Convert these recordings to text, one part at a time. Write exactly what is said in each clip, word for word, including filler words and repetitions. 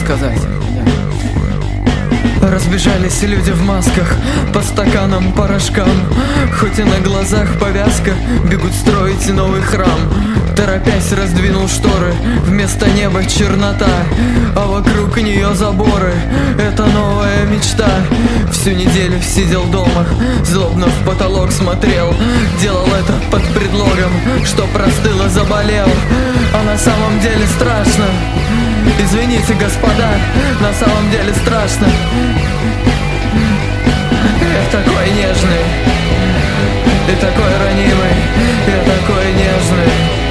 сказать. Разбежались люди в масках по стаканам, порошкам. Хоть и на глазах повязка, бегут строить новый храм. Торопясь раздвинул шторы, вместо неба чернота, а вокруг нее заборы. Это новая мечта. Всю неделю сидел дома, злобно в потолок смотрел. Делал это под предлогом, что простыл и заболел. А на самом деле страшно. Извините, господа, на самом деле страшно. Я такой нежный, и такой ранимый, я такой нежный.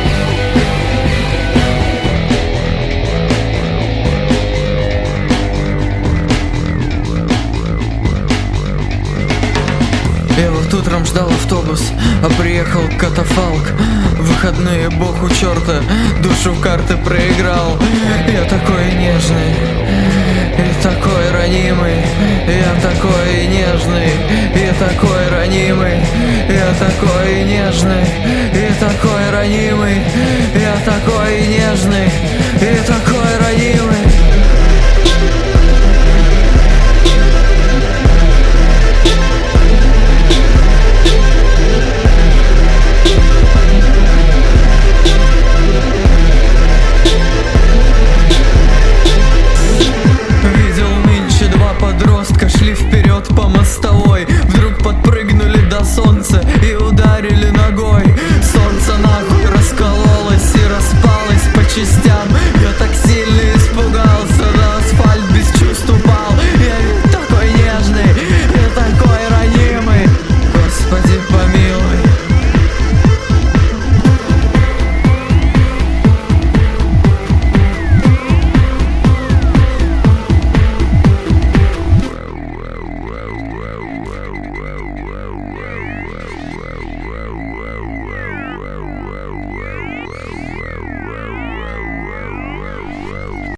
Я вот утром ждал автобус, а приехал катафалк. В выходные бог у черта душу в карты проиграл. Я такой нежный и такой ранимый, я такой нежный и такой ранимый, я такой нежный и такой